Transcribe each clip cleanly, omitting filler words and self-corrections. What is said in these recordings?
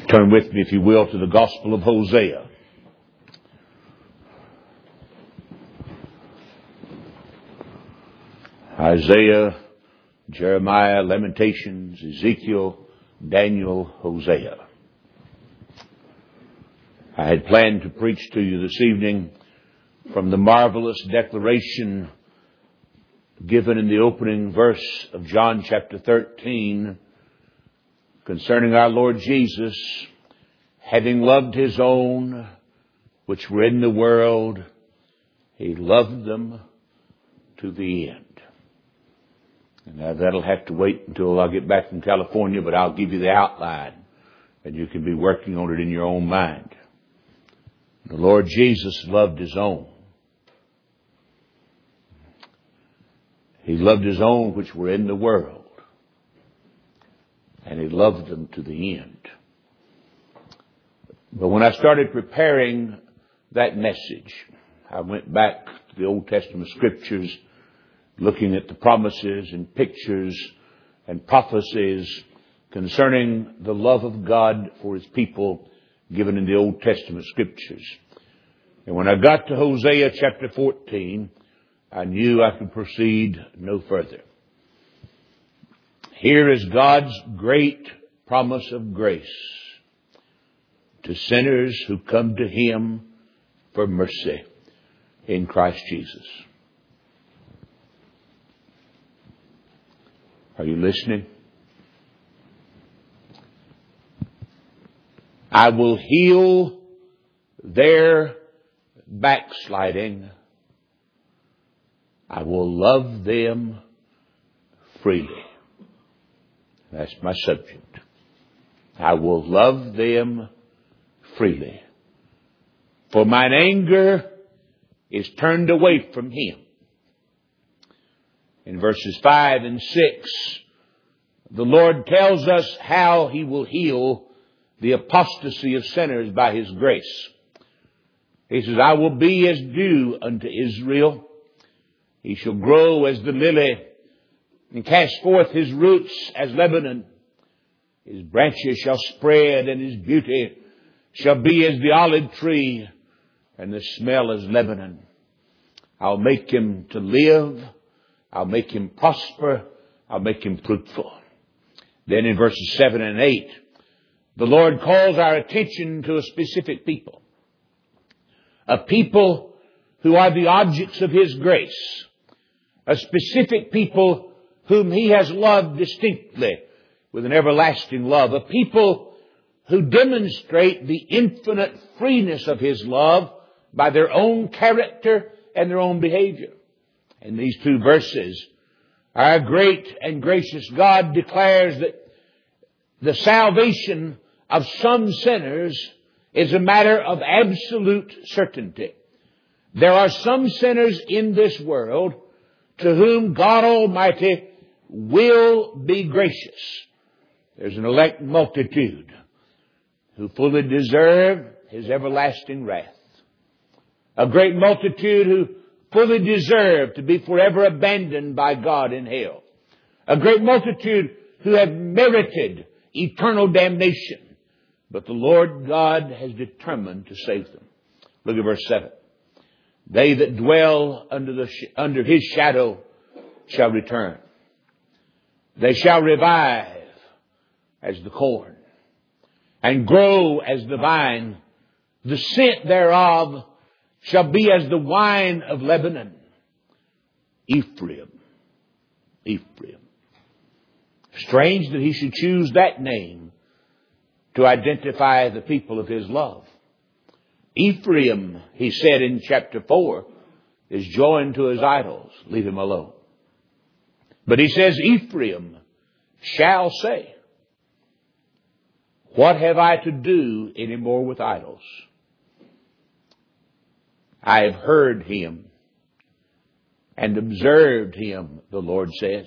Turn with me, if you will, to the Gospel of Hosea. Isaiah, Jeremiah, Lamentations, Ezekiel, Daniel, Hosea. I had planned to preach to you this evening from the marvelous declaration given in the opening verse of John chapter 13 concerning our Lord Jesus, having loved His own which were in the world, He loved them to the end. And now that'll have to wait until I get back from California, but I'll give you the outline and you can be working on it in your own mind. The Lord Jesus loved His own. He loved His own which were in the world. And He loved them to the end. But when I started preparing that message, I went back to the Old Testament scriptures, looking at the promises and pictures and prophecies concerning the love of God for His people given in the Old Testament scriptures. And when I got to Hosea chapter 14, I knew I could proceed no further. Here is God's great promise of grace to sinners who come to Him for mercy in Christ Jesus. Are you listening? I will heal their backsliding. I will love them freely. That's my subject. I will love them freely. For mine anger is turned away from Him. In verses 5 and 6, the Lord tells us how He will heal the apostasy of sinners by His grace. He says, I will be as dew unto Israel. He shall grow as the lily and cast forth his roots as Lebanon. His branches shall spread and his beauty shall be as the olive tree and the smell as Lebanon. I'll make him to live. I'll make him prosper. I'll make him fruitful. Then in verses 7 and 8, the Lord calls our attention to a specific people. A people who are the objects of His grace. A specific people whom He has loved distinctly with an everlasting love. A people who demonstrate the infinite freeness of His love by their own character and their own behavior. In these two verses, our great and gracious God declares that the salvation of some sinners is a matter of absolute certainty. There are some sinners in this world to whom God Almighty will be gracious. There's an elect multitude who fully deserve His everlasting wrath. A great multitude who fully deserve to be forever abandoned by God in hell. A great multitude who have merited eternal damnation. But the Lord God has determined to save them. Look at verse 7. They that dwell under His shadow shall return. They shall revive as the corn and grow as the vine. The scent thereof shall be as the wine of Lebanon. Ephraim. Ephraim. Strange that He should choose that name to identify the people of His love. Ephraim, He said in chapter 4, is joined to his idols. Leave him alone. But He says, Ephraim shall say, what have I to do any more with idols? I have heard him and observed him, the Lord says.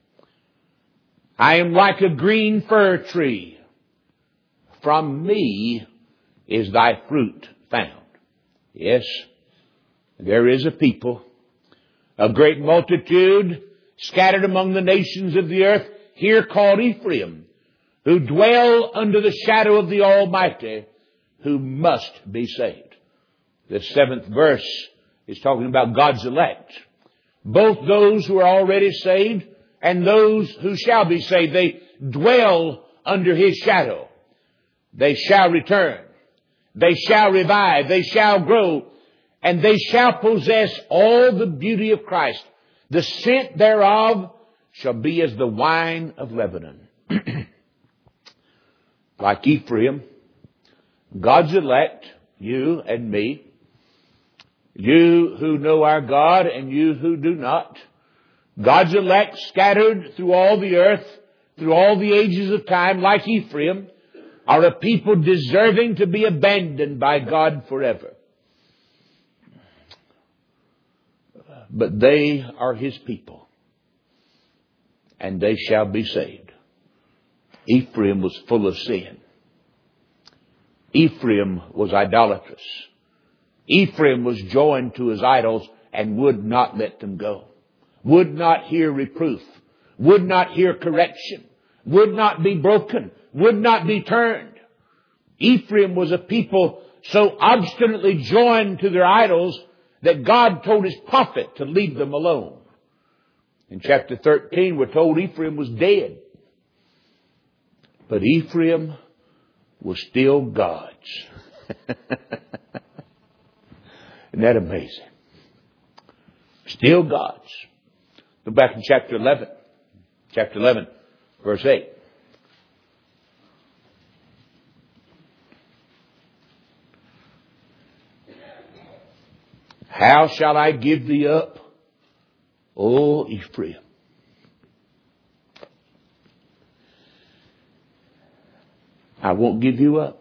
I am like a green fir tree. From me is thy fruit found. Yes, there is a people, a great multitude scattered among the nations of the earth, here called Ephraim, who dwell under the shadow of the Almighty, who must be saved. The 7th verse is talking about God's elect. Both those who are already saved and those who shall be saved. They dwell under His shadow. They shall return. They shall revive. They shall grow. And they shall possess all the beauty of Christ. The scent thereof shall be as the wine of Lebanon. Like Ephraim, God's elect, you and me, you who know our God and you who do not, God's elect scattered through all the earth, through all the ages of time, like Ephraim, are a people deserving to be abandoned by God forever. But they are His people, and they shall be saved. Ephraim was full of sin. Ephraim was idolatrous. Ephraim was joined to his idols and would not let them go. Would not hear reproof. Would not hear correction. Would not be broken. Would not be turned. Ephraim was a people so obstinately joined to their idols that God told His prophet to leave them alone. In chapter 13, we're told Ephraim was dead. But Ephraim was still God's. Isn't that amazing? Still God's. Go back in chapter 11. Chapter 11, verse 8. How shall I give thee up, O Ephraim? I won't give you up.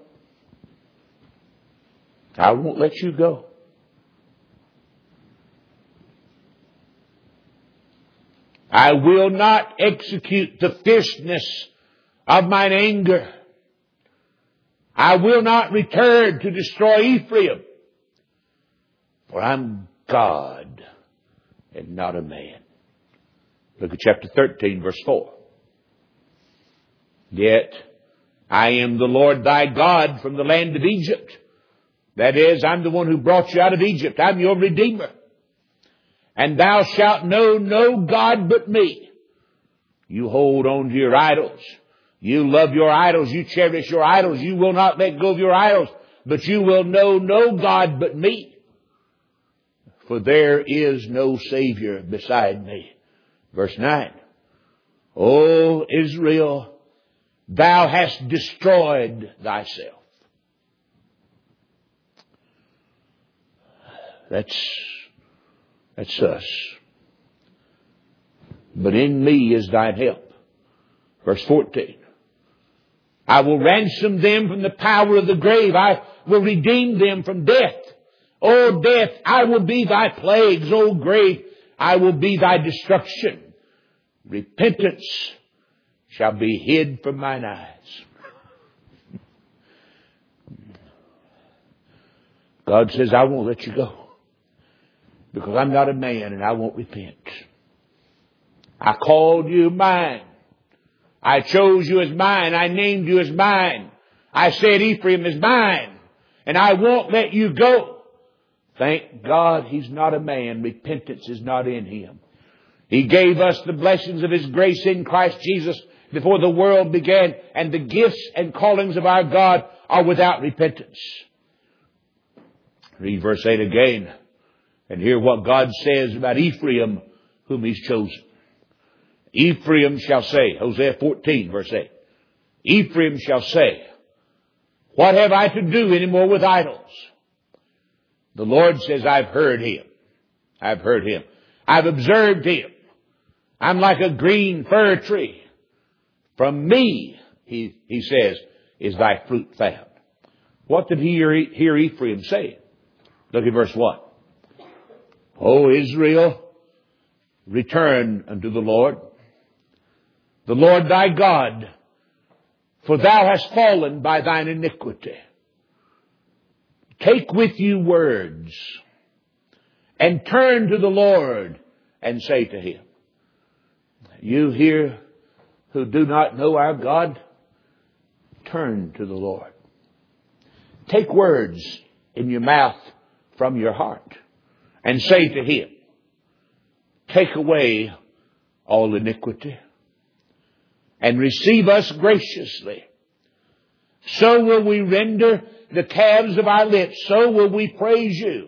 I won't let you go. I will not execute the fierceness of mine anger. I will not return to destroy Ephraim. For I'm God and not a man. Look at chapter 13, verse 4. Yet I am the Lord thy God from the land of Egypt. That is, I'm the one who brought you out of Egypt. I'm your Redeemer. And thou shalt know no God but me. You hold on to your idols. You love your idols. You cherish your idols. You will not let go of your idols. But you will know no God but me. For there is no Savior beside me. Verse 9. O Israel, thou hast destroyed thyself. That's us. But in me is thine help. Verse 14. I will ransom them from the power of the grave. I will redeem them from death. O death, I will be thy plagues. O grave, I will be thy destruction. Repentance shall be hid from mine eyes. God says, I won't let you go. Because I'm not a man and I won't repent. I called you mine. I chose you as mine. I named you as mine. I said Ephraim is mine. And I won't let you go. Thank God He's not a man. Repentance is not in Him. He gave us the blessings of His grace in Christ Jesus before the world began. And the gifts and callings of our God are without repentance. Read verse 8 again. And hear what God says about Ephraim, whom He's chosen. Ephraim shall say, Hosea 14, verse 8. Ephraim shall say, what have I to do anymore with idols? The Lord says, I've heard him. I've heard him. I've observed him. I'm like a green fir tree. From me, he says, is thy fruit found. What did he hear Ephraim say? Look at verse 1. O Israel, return unto the Lord thy God, for thou hast fallen by thine iniquity. Take with you words, and turn to the Lord, and say to Him, you here who do not know our God, turn to the Lord. Take words in your mouth from your heart and say to Him, take away all iniquity and receive us graciously. So will we render the calves of our lips. So will we praise you.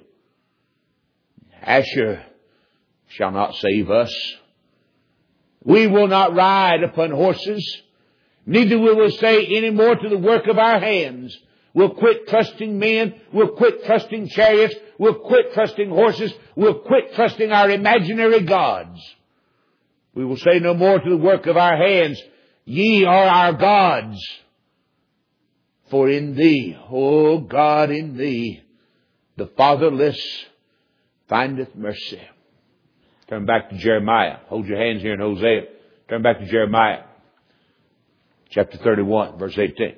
Asher shall not save us. We will not ride upon horses. Neither will we say any more to the work of our hands. We'll quit trusting men. We'll quit trusting chariots. We'll quit trusting horses. We'll quit trusting our imaginary gods. We will say no more to the work of our hands, ye are our gods. For in Thee, O God, in Thee, the fatherless findeth mercy. Turn back to Jeremiah. Hold your hands here in Hosea. Turn back to Jeremiah. Chapter 31, verse 18.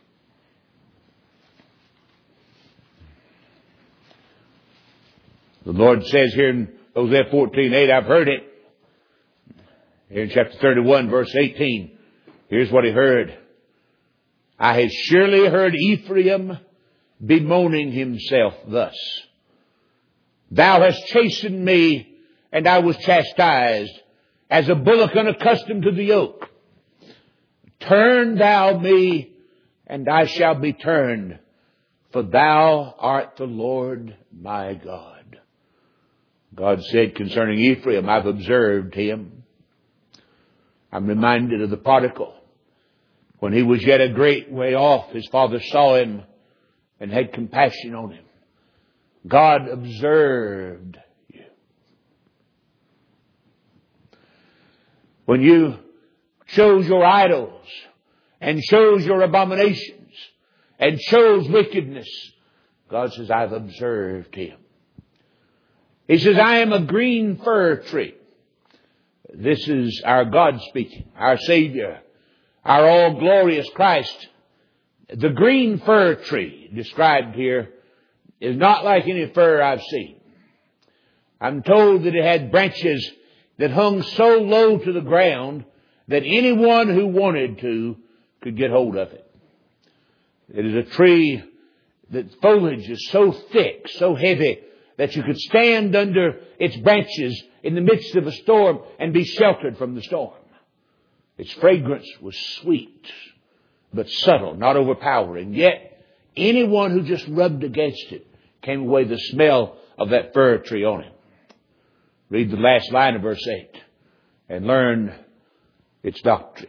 The Lord says here in Hosea 14:8, I've heard it. Here in chapter 31, verse 18, here's what He heard. I have surely heard Ephraim bemoaning himself thus. Thou hast chastened me, and I was chastised, as a bullock unaccustomed to the yoke. Turn thou me, and I shall be turned, for thou art the Lord my God. God said concerning Ephraim, I've observed him. I'm reminded of the prodigal. When he was yet a great way off, his father saw him and had compassion on him. God observed you. When you chose your idols and chose your abominations and chose wickedness, God says, I've observed him. He says, I am a green fir tree. This is our God speaking, our Savior, our all-glorious Christ. The green fir tree described here is not like any fir I've seen. I'm told that it had branches that hung so low to the ground that anyone who wanted to could get hold of it. It is a tree that foliage is so thick, so heavy, that you could stand under its branches in the midst of a storm and be sheltered from the storm. Its fragrance was sweet, but subtle, not overpowering. Yet, anyone who just rubbed against it came away the smell of that fir tree on him. Read the last line of verse 8 and learn its doctrine.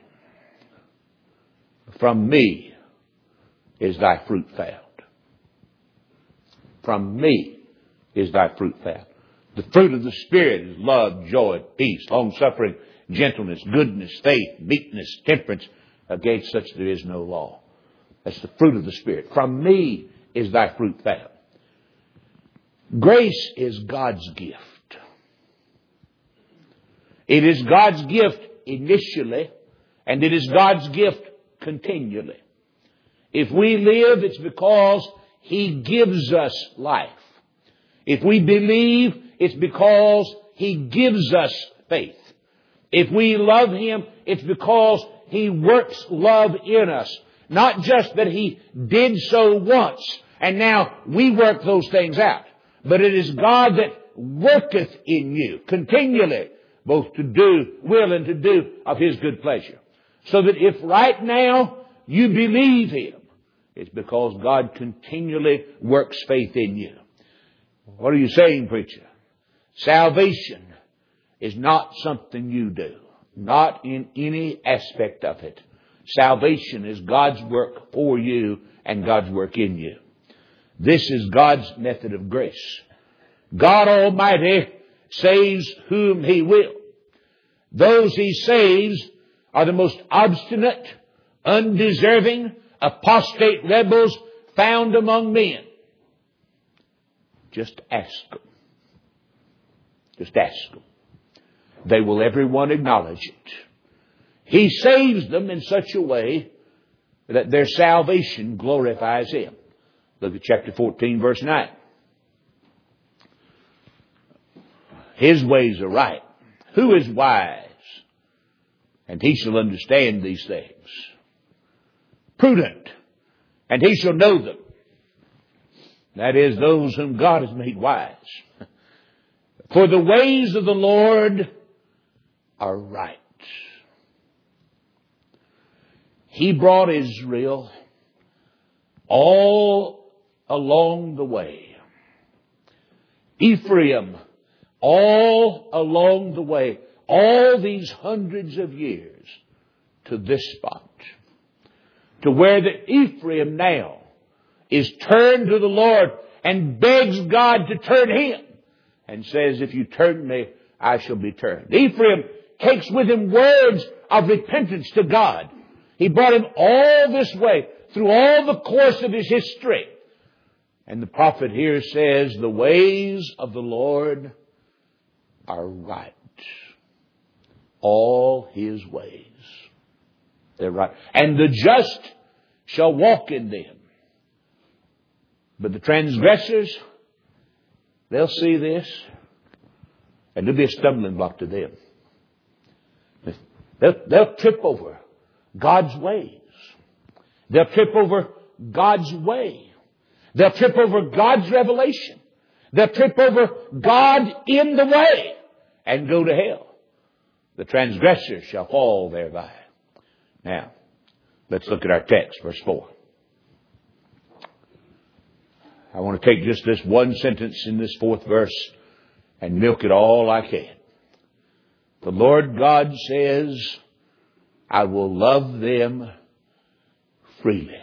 From me is thy fruit found. From me is thy fruit found. The fruit of the Spirit is love, joy, peace, long-suffering, gentleness, goodness, faith, meekness, temperance. Against such there is no law. That's the fruit of the Spirit. From me is thy fruit found. Grace is God's gift. It is God's gift initially, and it is God's gift continually. If we live, it's because He gives us life. If we believe, it's because He gives us faith. If we love Him, it's because He works love in us. Not just that He did so once and now we work those things out. But it is God that worketh in you continually, both to do, will and to do of His good pleasure. So that if right now you believe Him, it's because God continually works faith in you. What are you saying, preacher? Salvation is not something you do. Not in any aspect of it. Salvation is God's work for you and God's work in you. This is God's method of grace. God Almighty saves whom He will. Those He saves are the most obstinate, undeserving, apostate rebels found among men. Just ask them. Just ask them. They will everyone acknowledge it. He saves them in such a way that their salvation glorifies Him. Look at chapter 14, verse 9. His ways are right. Who is wise? And he shall understand these things. prudent, and he shall know them. That is, those whom God has made wise. For the ways of the Lord are right. He brought Israel all along the way. Ephraim all along the way. All these hundreds of years to this spot. To where the Ephraim now is turned to the Lord and begs God to turn him. And says, if you turn me, I shall be turned. Ephraim takes with him words of repentance to God. He brought him all this way through all the course of his history. And the prophet here says, the ways of the Lord are right. All his ways. They're right. And the just shall walk in them. But the transgressors, they'll see this, and it'll be a stumbling block to them. They'll trip over God's ways. They'll trip over God's way. They'll trip over God's revelation. They'll trip over God in the way and go to hell. The transgressors shall fall thereby. Now, let's look at our text, verse 4. I want to take just this one sentence in this fourth verse and milk it all I can. The Lord God says, I will love them freely.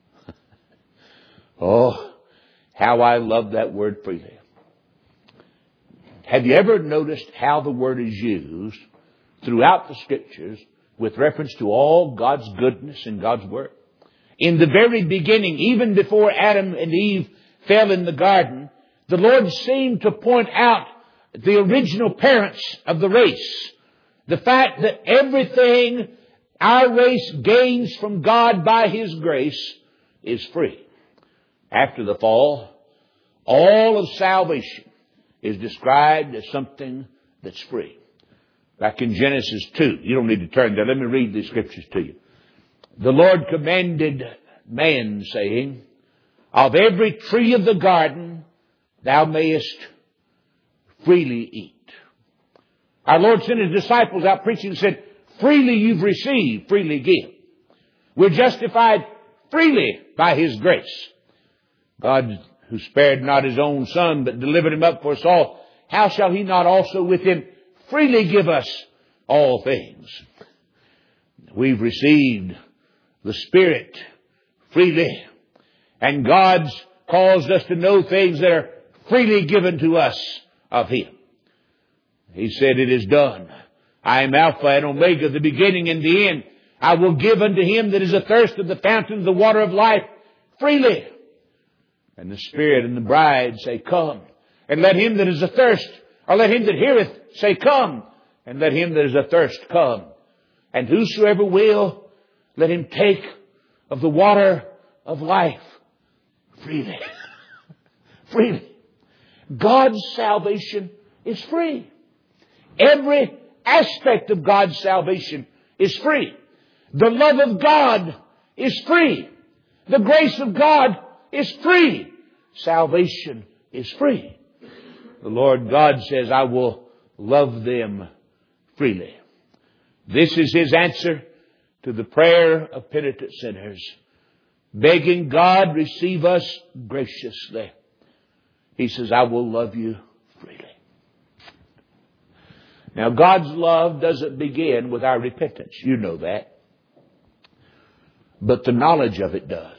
Oh, how I love that word freely. Have you ever noticed how the word is used throughout the Scriptures with reference to all God's goodness and God's work? In the very beginning, even before Adam and Eve fell in the garden, the Lord seemed to point out the original parents of the race. The fact that everything our race gains from God by His grace is free. After the fall, all of salvation is described as something that's free. Back in Genesis 2, you don't need to turn there. Let me read these scriptures to you. The Lord commanded man, saying, of every tree of the garden thou mayest freely eat. Our Lord sent His disciples out preaching and said, freely you've received, freely give. We're justified freely by His grace. God, who spared not His own Son, but delivered Him up for us all, how shall He not also with Him freely give us all things? We've received the Spirit freely. And God's caused us to know things that are freely given to us of Him. He said, it is done. I am Alpha and Omega, the beginning and the end. I will give unto him that is athirst of the fountain of the water of life freely. And the Spirit and the bride say, come. And let him that is athirst, or let him that heareth say, come. And let him that is athirst come. And whosoever will, let him take of the water of life freely. Freely. God's salvation is free. Every aspect of God's salvation is free. The love of God is free. The grace of God is free. Salvation is free. The Lord God says, I will love them freely. This is His answer to the prayer of penitent sinners, begging God receive us graciously. He says, I will love you freely. Now, God's love doesn't begin with our repentance. You know that. But the knowledge of it does.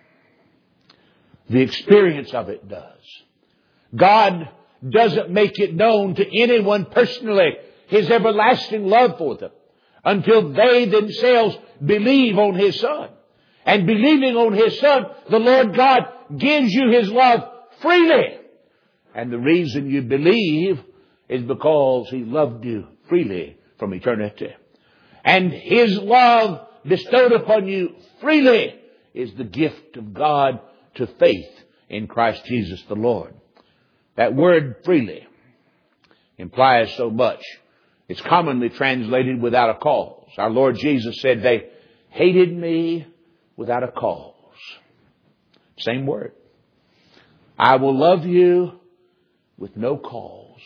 The experience of it does. God doesn't make it known to anyone personally His everlasting love for them until they themselves believe on His Son. And believing on His Son, the Lord God gives you His love freely. And the reason you believe is because He loved you freely from eternity. And His love bestowed upon you freely is the gift of God to faith in Christ Jesus the Lord. That word freely implies so much. It's commonly translated without a cause. Our Lord Jesus said, they hated me without a cause. Same word. I will love you with no cause.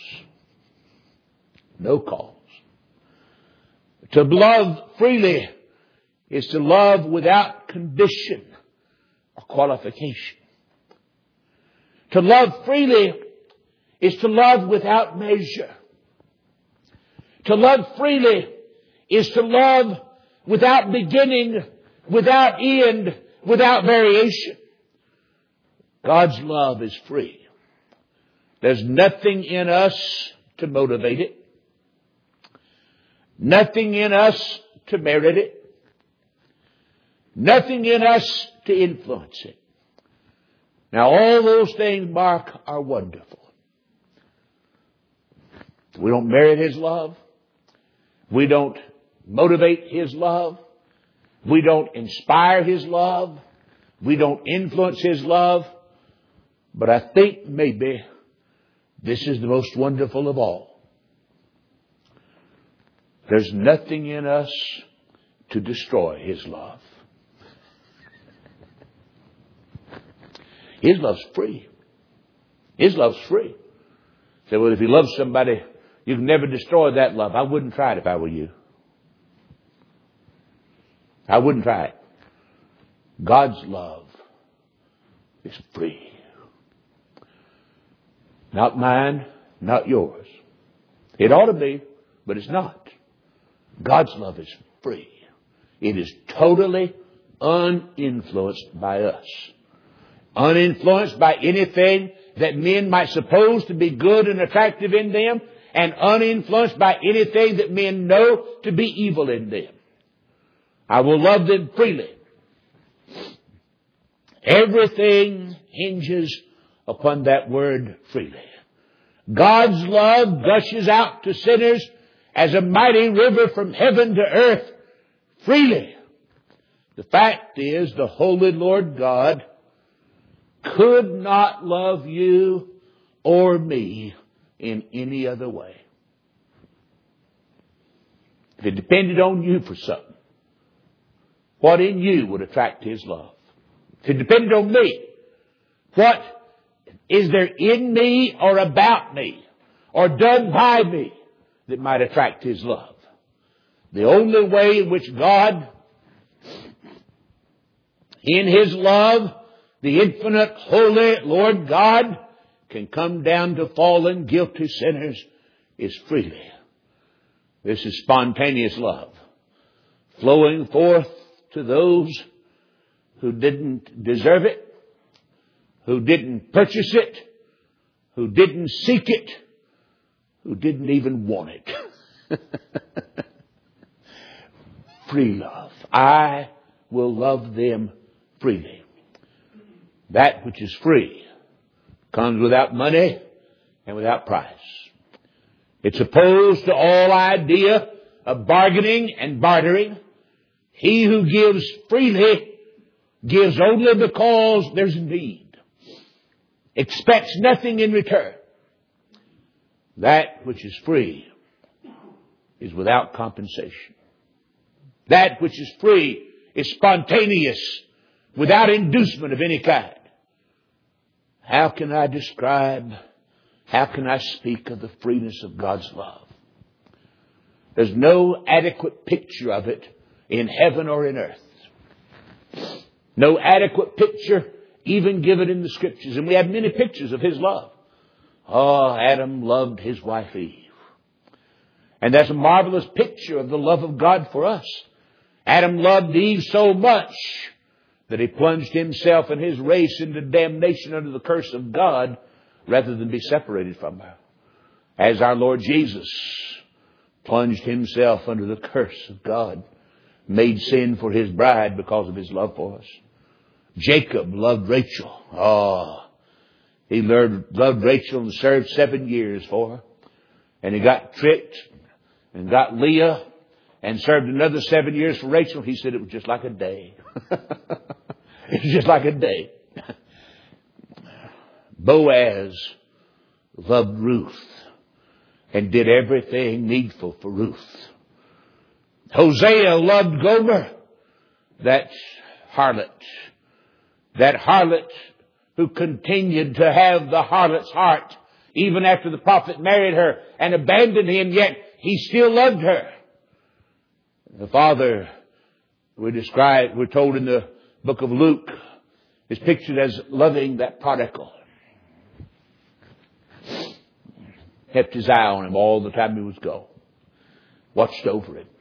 No cause. To love freely is to love without condition or qualification. To love freely is to love without measure. To love freely is to love without beginning, without end, without variation. God's love is free. There's nothing in us to motivate it. Nothing in us to merit it. Nothing in us to influence it. Now all those things, Mark, are wonderful. We don't merit His love. We don't motivate His love. We don't inspire His love. We don't influence His love. But I think maybe this is the most wonderful of all. There's nothing in us to destroy His love. His love's free. His love's free. Say, well, if you love somebody, you can never destroy that love. I wouldn't try it if I were you. I wouldn't try it. God's love is free. Not mine, not yours. It ought to be, but it's not. God's love is free. It is totally uninfluenced by us. Uninfluenced by anything that men might suppose to be good and attractive in them, and uninfluenced by anything that men know to be evil in them. I will love them freely. Everything hinges upon that word freely. God's love gushes out to sinners as a mighty river from heaven to earth freely. The fact is, the Holy Lord God could not love you or me in any other way. If it depended on you for something, what in you would attract His love? If it depended on me, what is there in me or about me or done by me that might attract His love? The only way in which God, in His love, the infinite, holy Lord God, can come down to fallen, guilty sinners is freely. This is spontaneous love, flowing forth to those who didn't deserve it, who didn't purchase it, who didn't seek it, who didn't even want it. Free love. I will love them freely. That which is free comes without money and without price. It's opposed to all idea of bargaining and bartering. He who gives freely gives only because there's need. Expects nothing in return. That which is free is without compensation. That which is free is spontaneous, without inducement of any kind. How can I describe, how can I speak of the freeness of God's love? There's no adequate picture of it in heaven or in earth. No adequate picture even given in the Scriptures. And we have many pictures of His love. Oh, Adam loved his wife Eve. And that's a marvelous picture of the love of God for us. Adam loved Eve so much that he plunged himself and his race into damnation under the curse of God rather than be separated from her. As our Lord Jesus plunged Himself under the curse of God, made sin for His bride because of His love for us. Jacob loved Rachel. Oh, he loved Rachel and served 7 years for her. And he got tricked and got Leah and served another 7 years for Rachel. He said it was just like a day. It was just like a day. Boaz loved Ruth and did everything needful for Ruth. Hosea loved Gomer, that harlot. That harlot who continued to have the harlot's heart even after the prophet married her and abandoned him, yet he still loved her. The father, we're told in the book of Luke, is pictured as loving that prodigal. Kept his eye on him all the time he was gone. Watched over him.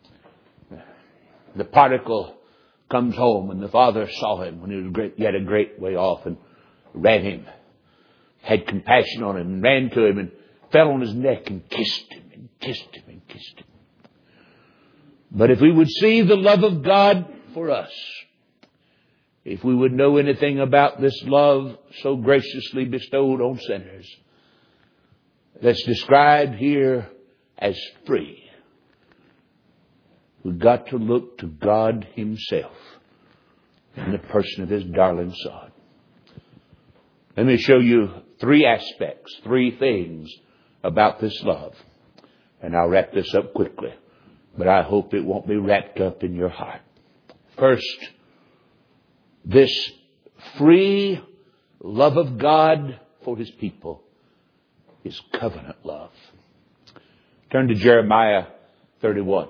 The prodigal comes home and the father saw him when he was yet a great way off and ran him. Had compassion on him and ran to him and fell on his neck and kissed him and kissed him and kissed him. But if we would see the love of God for us, if we would know anything about this love so graciously bestowed on sinners, that's described here as free, we've got to look to God Himself in the person of His darling Son. Let me show you 3 aspects, 3 things about this love. And I'll wrap this up quickly, but I hope it won't be wrapped up in your heart. First, this free love of God for His people is covenant love. Turn to Jeremiah 31.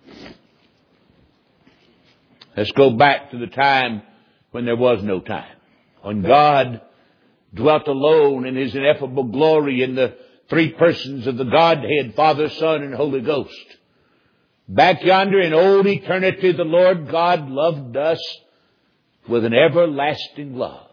Let's go back to the time when there was no time. When God dwelt alone in His ineffable glory in the 3 persons of the Godhead, Father, Son, and Holy Ghost. Back yonder in old eternity, the Lord God loved us with an everlasting love.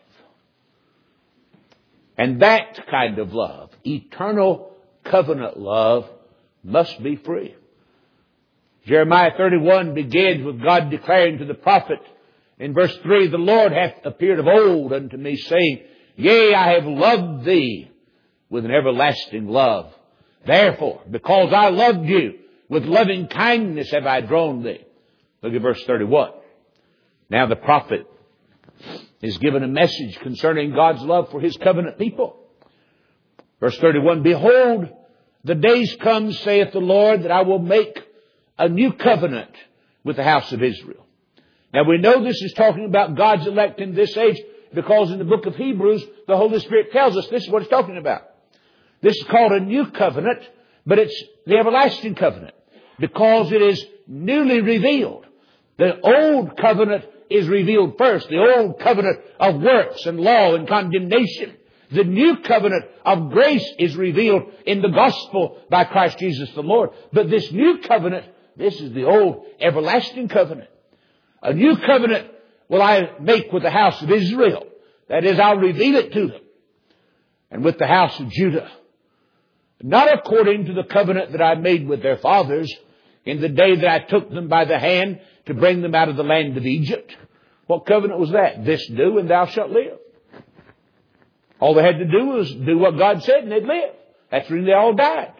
And that kind of love, eternal covenant love, must be free. Jeremiah 31 begins with God declaring to the prophet in verse 3, "The Lord hath appeared of old unto me, saying, Yea, I have loved thee with an everlasting love. Therefore, because I loved you, with loving kindness have I drawn thee." Look at verse 31. Now the prophet is given a message concerning God's love for His covenant people. Verse 31, "Behold, the days come, saith the Lord, that I will make a new covenant with the house of Israel." Now we know this is talking about God's elect in this age, because in the book of Hebrews, the Holy Spirit tells us this is what it's talking about. This is called a new covenant, but it's the everlasting covenant, because it is newly revealed. The old covenant is revealed first, the old covenant of works and law and condemnation. The new covenant of grace is revealed in the gospel by Christ Jesus the Lord. But this new covenant, this is the old everlasting covenant. A new covenant will I make with the house of Israel. That is, I'll reveal it to them. And with the house of Judah. Not according to the covenant that I made with their fathers in the day that I took them by the hand to bring them out of the land of Egypt. What covenant was that? This do and thou shalt live. All they had to do was do what God said and they'd live. That's when they all died.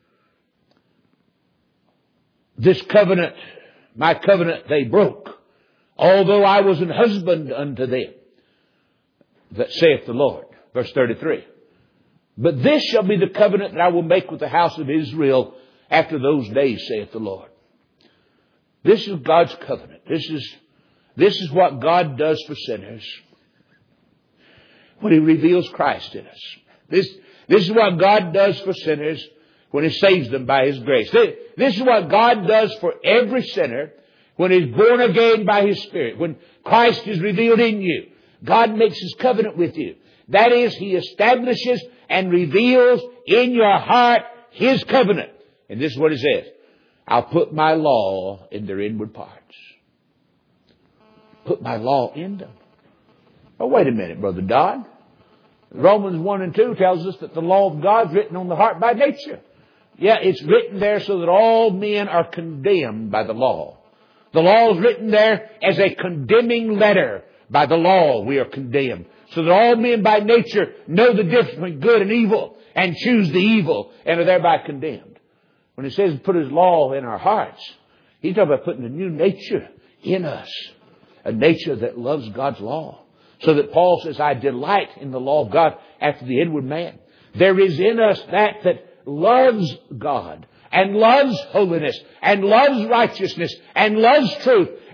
This covenant, my covenant, they broke. Although I was an husband unto them, that saith the Lord. Verse 33. "But this shall be the covenant that I will make with the house of Israel after those days, saith the Lord." This is God's covenant. This is what God does for sinners when He reveals Christ in us. This is what God does for sinners when He saves them by His grace. This is what God does for every sinner when he's born again by His Spirit. When Christ is revealed in you, God makes His covenant with you. That is, He establishes and reveals in your heart His covenant. And this is what He says. "I'll put my law in their inward parts." Put my law in them. Oh, wait a minute, Brother Dodd. Romans 1 and 2 tells us that the law of God is written on the heart by nature. Yeah, it's written there so that all men are condemned by the law. The law is written there as a condemning letter. By the law we are condemned. So that all men by nature know the difference between good and evil and choose the evil and are thereby condemned. When He says put His law in our hearts, He's talking about putting a new nature in us. A nature that loves God's law. So that Paul says, "I delight in the law of God after the inward man." There is in us that loves God and loves holiness and loves righteousness and loves truth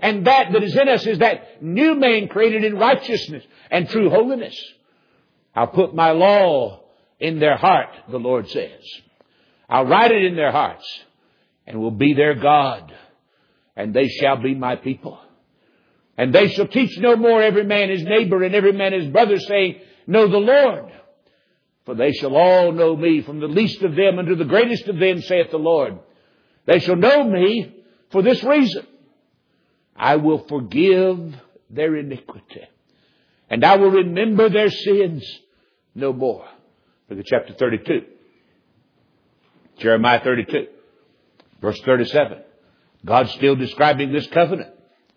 And that is in us is that new man created in righteousness and true holiness. I'll put my law in their heart, the Lord says. I'll write it in their hearts and will be their God. And they shall be my people. And they shall teach no more every man his neighbor and every man his brother, saying, Know the Lord. For they shall all know me, from the least of them unto the greatest of them, saith the Lord. They shall know me for this reason. I will forgive their iniquity, and I will remember their sins no more. Look at chapter 32. Jeremiah 32, verse 37. God's still describing this covenant.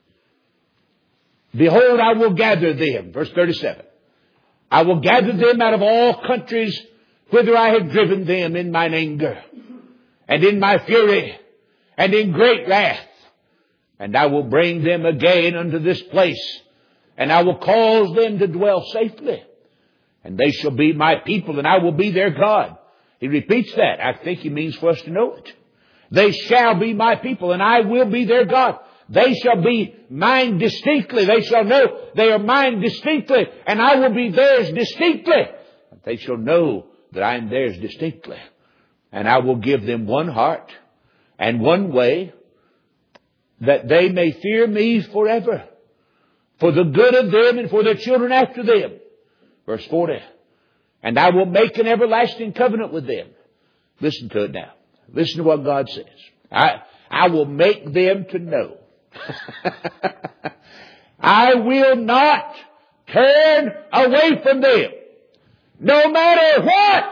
Behold, I will gather them. Verse 37. I will gather them out of all countries whither I have driven them in mine anger and in my fury and in great wrath. And I will bring them again unto this place, and I will cause them to dwell safely. And they shall be my people, and I will be their God. He repeats that. I think he means for us to know it. They shall be my people, and I will be their God. They shall be mine distinctly. They shall know they are mine distinctly, and I will be theirs distinctly. They shall know that I am theirs distinctly. And I will give them one heart and one way, that they may fear me forever, for the good of them and for their children after them. Verse 40. And I will make an everlasting covenant with them. Listen to it now. Listen to what God says. I will make them to know. I will not turn away from them. No matter what.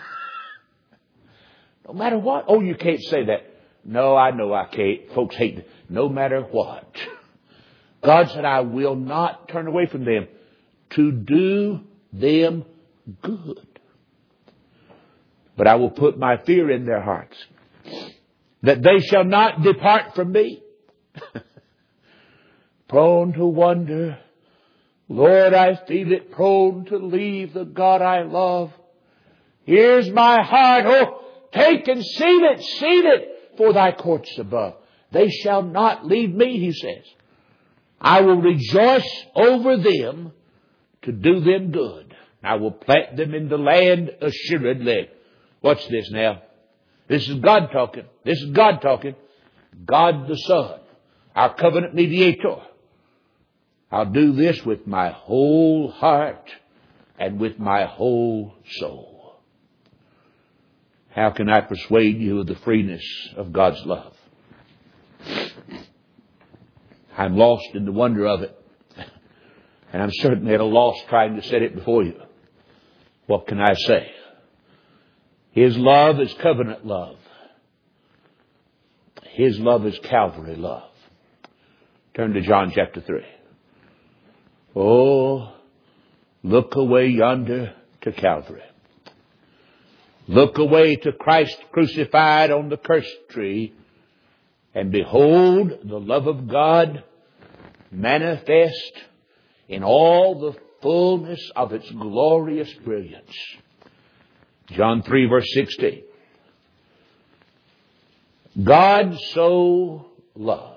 No matter what. Oh, you can't say that. No, I know I can't. Folks hate it. No matter what. God said, I will not turn away from them to do them good. But I will put my fear in their hearts, that they shall not depart from me. Prone to wonder, Lord, I feel it, prone to leave the God I love. Here's my heart, oh, take and seat it for thy courts above. They shall not leave me, he says. I will rejoice over them to do them good. I will plant them in the land assuredly. Watch this now. This is God talking. This is God talking. God the Son, our covenant mediator. I'll do this with my whole heart and with my whole soul. How can I persuade you of the freeness of God's love? I'm lost in the wonder of it. And I'm certainly at a loss trying to set it before you. What can I say? His love is covenant love. His love is Calvary love. Turn to John chapter 3. Oh, look away yonder to Calvary. Look away to Christ crucified on the cursed tree, and behold the love of God manifest in all the fullness of its glorious brilliance. John 3 verse 16. God so loved.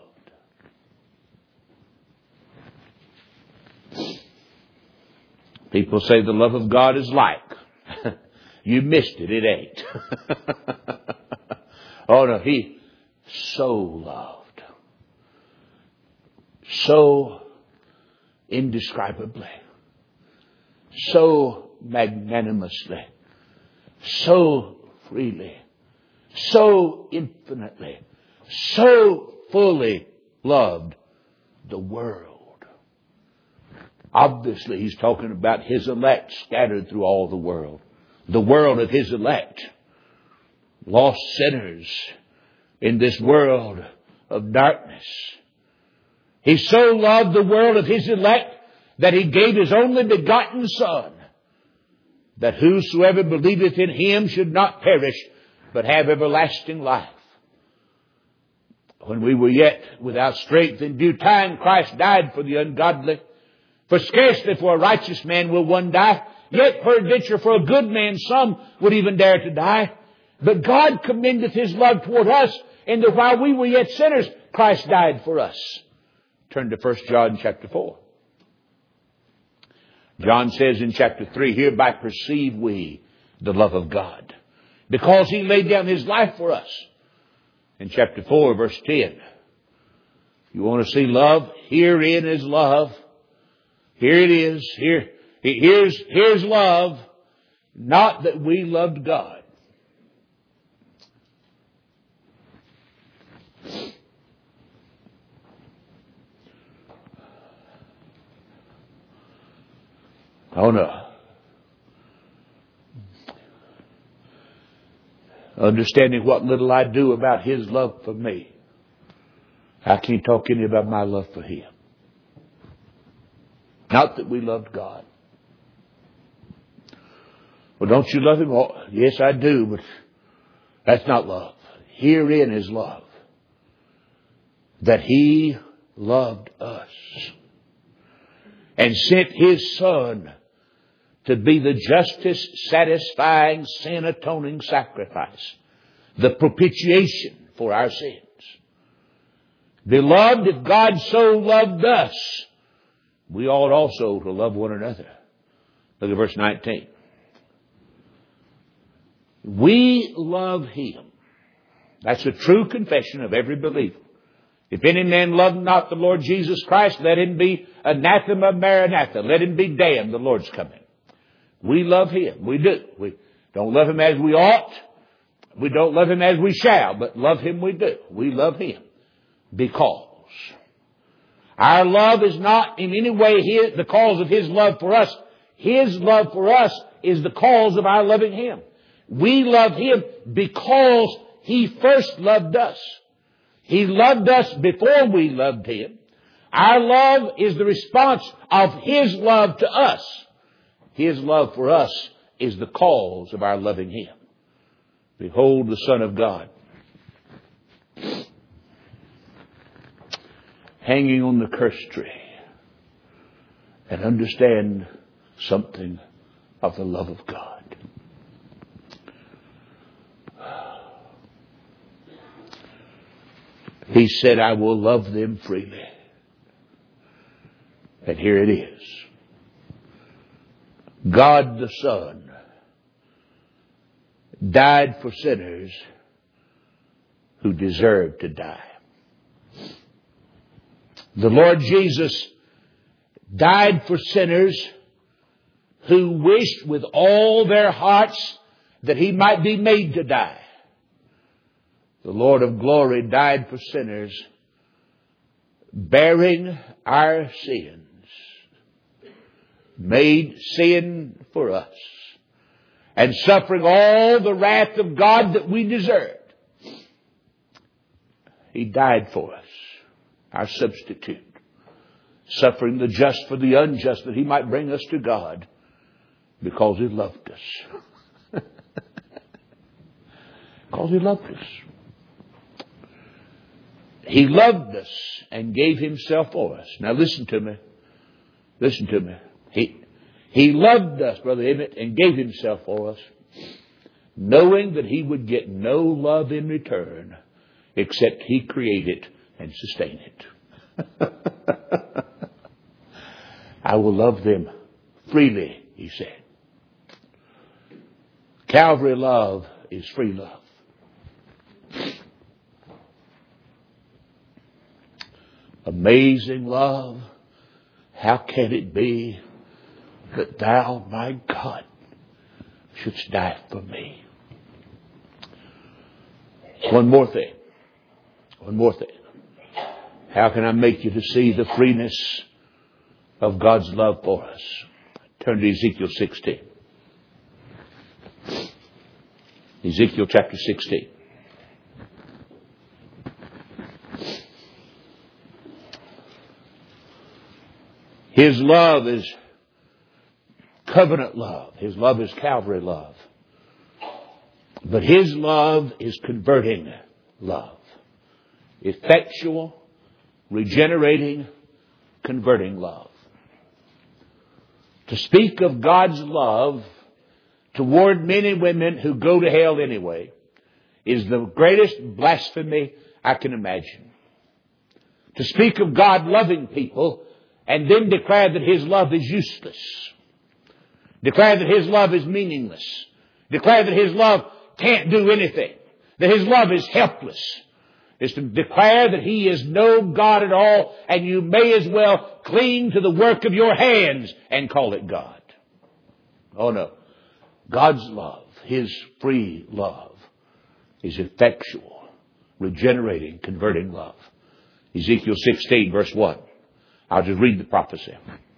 People say the love of God is like. You missed it. It ain't. Oh no, He so loved. So indescribably. So magnanimously. So freely. So infinitely. So fully loved the world. Obviously, He's talking about His elect scattered through all the world. The world of His elect. Lost sinners in this world of darkness. He so loved the world of His elect that He gave His only begotten Son, that whosoever believeth in Him should not perish, but have everlasting life. When we were yet without strength, in due time Christ died for the ungodly. For scarcely for a righteous man will one die, yet peradventure for a good man some would even dare to die. But God commendeth His love toward us, in that while we were yet sinners, Christ died for us. Turn to 1 John chapter 4. John says in chapter 3, hereby perceive we the love of God, because He laid down His life for us. In chapter 4, verse 10, you want to see love? Herein is love. Here it is. Here's love. Not that we loved God. Oh no. Understanding what little I do about His love for me, I can't talk any about my love for Him. Not that we loved God. Well, don't you love Him? Oh, yes, I do, but that's not love. Herein is love, that He loved us and sent His Son to be the justice satisfying, sin atoning sacrifice, the propitiation for our sins. Beloved, if God so loved us, we ought also to love one another. Look at verse 19. We love Him. That's a true confession of every believer. If any man love not the Lord Jesus Christ, let him be anathema maranatha. Let him be damned. The Lord's coming. We love Him. We do. We don't love Him as we ought. We don't love Him as we shall, but love Him we do. We love Him because our love is not in any way the cause of His love for us. His love for us is the cause of our loving Him. We love Him because He first loved us. He loved us before we loved Him. Our love is the response of His love to us. His love for us is the cause of our loving Him. Behold the Son of God, hanging on the curse tree, and understand something of the love of God. He said, I will love them freely. And here it is. God the Son died for sinners who deserved to die. The Lord Jesus died for sinners who wished with all their hearts that He might be made to die. The Lord of glory died for sinners, bearing our sins, made sin for us, and suffering all the wrath of God that we deserved. He died for us, our substitute, suffering the just for the unjust, that He might bring us to God, because He loved us. Because He loved us. He loved us and gave Himself for us. Now listen to me. Listen to me. He loved us, Brother Emmett, and gave Himself for us, knowing that He would get no love in return except He create it and sustain it. I will love them freely, He said. Calvary love is free love. Amazing love. How can it be that Thou, my God, shouldst die for me? One more thing. One more thing. How can I make you to see the freeness of God's love for us? Turn to Ezekiel 16. Ezekiel chapter 16. His love is covenant love. His love is Calvary love. But His love is converting love. Effectual, regenerating, converting love. To speak of God's love toward men and women who go to hell anyway is the greatest blasphemy I can imagine. to speak of God loving people and then declare that His love is useless. Declare that His love is meaningless. Declare that His love can't do anything. That His love is helpless. Is to declare that He is no God at all, and you may as well cling to the work of your hands and call it God. Oh no. God's love, His free love, is effectual, regenerating, converting love. Ezekiel 16, verse 1. I'll just read the prophecy.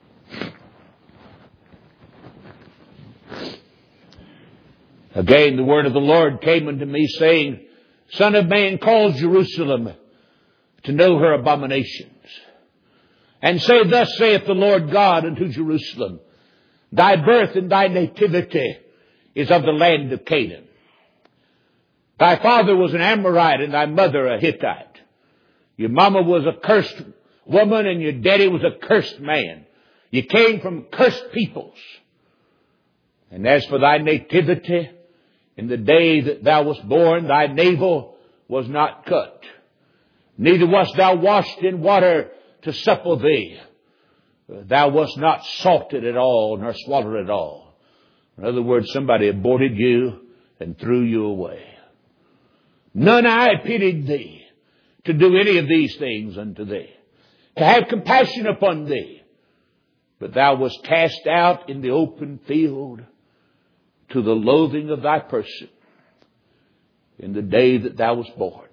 Again, the word of the Lord came unto me, saying, Son of man, cause Jerusalem to know her abominations. And say, Thus saith the Lord God unto Jerusalem, Thy birth and thy nativity is of the land of Canaan. Thy father was an Amorite and thy mother a Hittite. Your mama was a cursed woman and your daddy was a cursed man. You came from cursed peoples. And as for thy nativity, in the day that thou wast born, thy navel was not cut. Neither wast thou washed in water to supple thee. Thou wast not salted at all, nor swallowed at all. In other words, somebody aborted you and threw you away. None eye pitied thee to do any of these things unto thee, to have compassion upon thee. But thou wast cast out in the open field to the loathing of thy person in the day that thou wast born.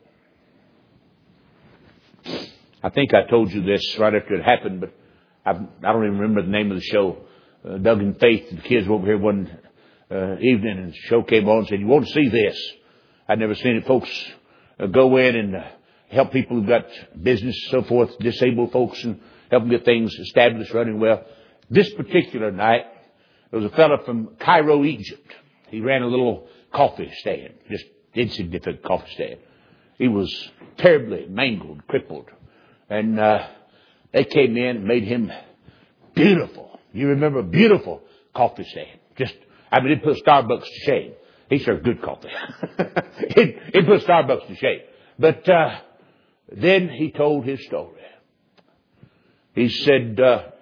I think I told you this right after it happened, but I don't even remember the name of the show. Doug and Faith, the kids were over here one evening, and the show came on and said, You want to see this? I'd never seen it. Folks go in and help people who've got business, so forth, disabled folks, and help them get things established, running well. This particular night, there was a fellow from Cairo, Egypt. He ran a little coffee stand, just insignificant coffee stand. He was terribly mangled, crippled. And they came in and made him beautiful. You remember, beautiful coffee stand. It put Starbucks to shame. He served good coffee. it put Starbucks to shame. But then he told his story. He said,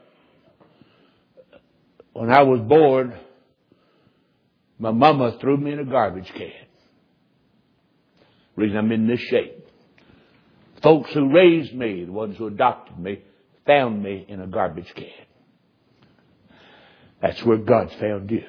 when I was born, my mama threw me in a garbage can. The reason I'm in this shape. Folks who raised me, the ones who adopted me, found me in a garbage can. That's where God found you.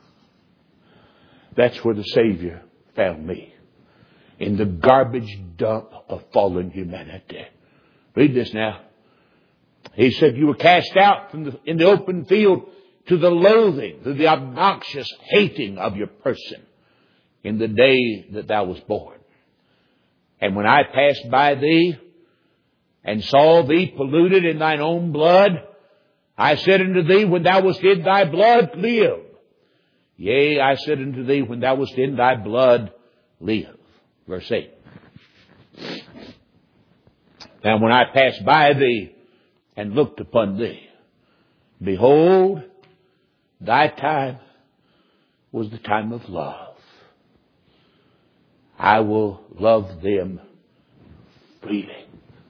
That's where the Savior found me. In the garbage dump of fallen humanity. Read this now. He said, You were cast out in the open field to the loathing, to the obnoxious hating of your person in the day that thou wast born. And when I passed by thee and saw thee polluted in thine own blood, I said unto thee, when thou wast in thy blood, live. Yea, I said unto thee, when thou wast in thy blood, live. Verse 8. Now when I passed by thee and looked upon thee, behold, thy time was the time of love. I will love them freely.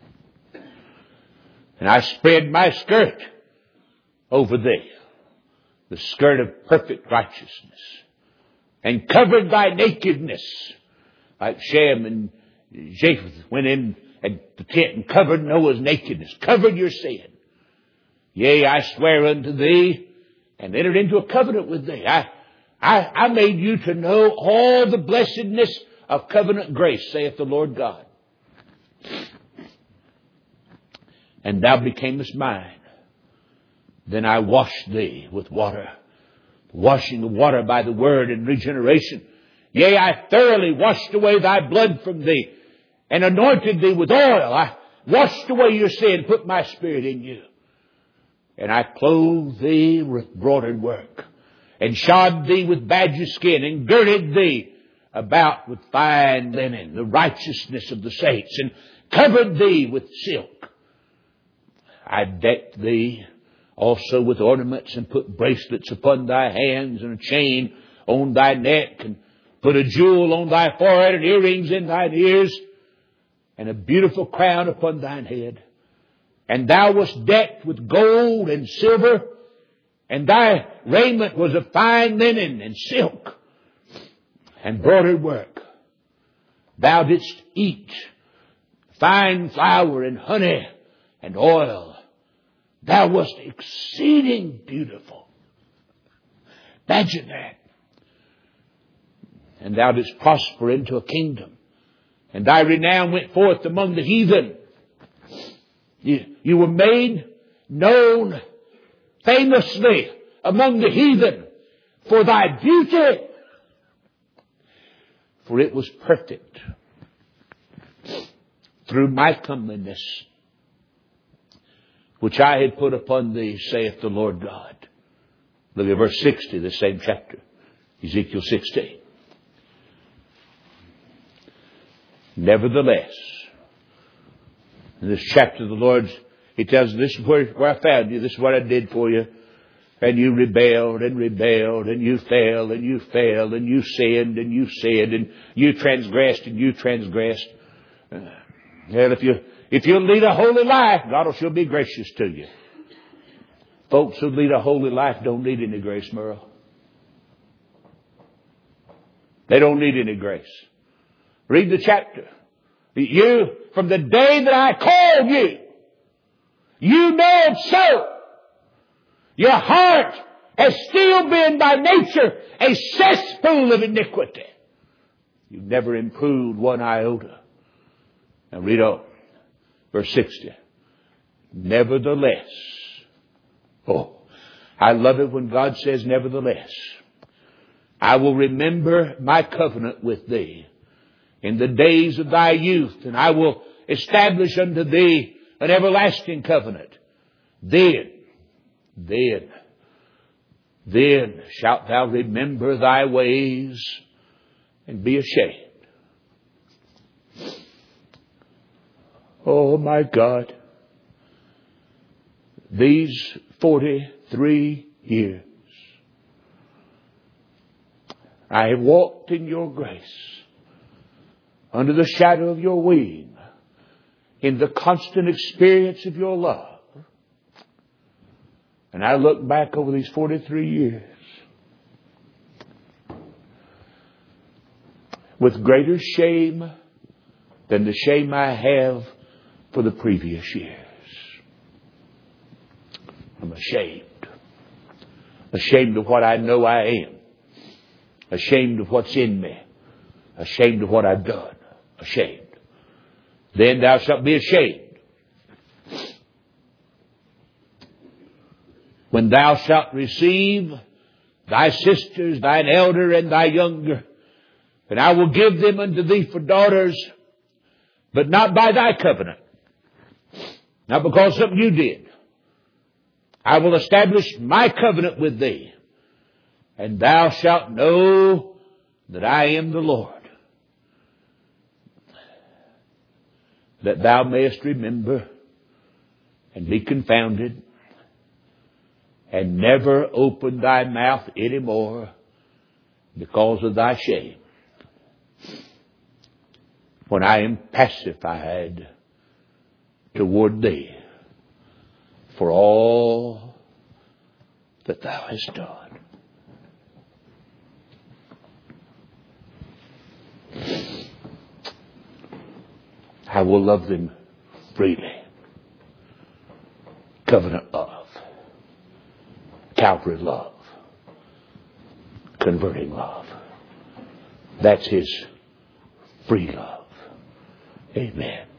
And I spread my skirt over thee, the skirt of perfect righteousness, and covered thy nakedness, like Shem and Japheth went in at the tent and covered Noah's nakedness, covered your sin. Yea, I swear unto thee, and entered into a covenant with thee. I made you to know all the blessedness of covenant grace, saith the Lord God. And thou becamest mine. Then I washed thee with water. Washing of water by the word and regeneration. Yea, I thoroughly washed away thy blood from thee, and anointed thee with oil. I washed away your sin, put my spirit in you. And I clothed thee with broidered work, and shod thee with badger skin, and girded thee about with fine linen, the righteousness of the saints, and covered thee with silk. I decked thee also with ornaments, and put bracelets upon thy hands, and a chain on thy neck, and put a jewel on thy forehead, and earrings in thine ears, and a beautiful crown upon thine head. And thou wast decked with gold and silver, and thy raiment was of fine linen and silk and broidered work. Thou didst eat fine flour and honey and oil. Thou wast exceeding beautiful. Imagine that. And thou didst prosper into a kingdom, and thy renown went forth among the heathen. You were made known famously among the heathen for thy beauty, for it was perfect through my comeliness, which I had put upon thee, saith the Lord God. Look at verse 60, the same chapter, Ezekiel 16. Nevertheless, in this chapter, the Lord, He tells us, this is where I found you, this is what I did for you. And you rebelled and rebelled, and you fell and you fell, and you sinned and you sinned, and you transgressed and you transgressed. Well, if you'll lead a holy life, God will sure be gracious to you. Folks who lead a holy life don't need any grace, Merle. They don't need any grace. Read the chapter. You, from the day that I called you, you know it so. Your heart has still been by nature a cesspool of iniquity. You've never improved one iota. Now read on. Verse 60. Nevertheless. Oh, I love it when God says nevertheless. I will remember my covenant with thee in the days of thy youth, and I will establish unto thee an everlasting covenant. Then shalt thou remember thy ways and be ashamed. Oh my God. These 43 years I have walked in your grace, under the shadow of your wing, in the constant experience of your love. And I look back over these 43 years with greater shame than the shame I have for the previous years. I'm ashamed. Ashamed of what I know I am. Ashamed of what's in me. Ashamed of what I've done. Ashamed. Then thou shalt be ashamed when thou shalt receive thy sisters, thine elder and thy younger, and I will give them unto thee for daughters, but not by thy covenant. Not because of something you did. I will establish my covenant with thee, and thou shalt know that I am the Lord. That thou mayest remember and be confounded, and never open thy mouth any more because of thy shame, when I am pacified toward thee for all that thou hast done. I will love them freely. Covenant love. Calvary love. Converting love. That's His free love. Amen.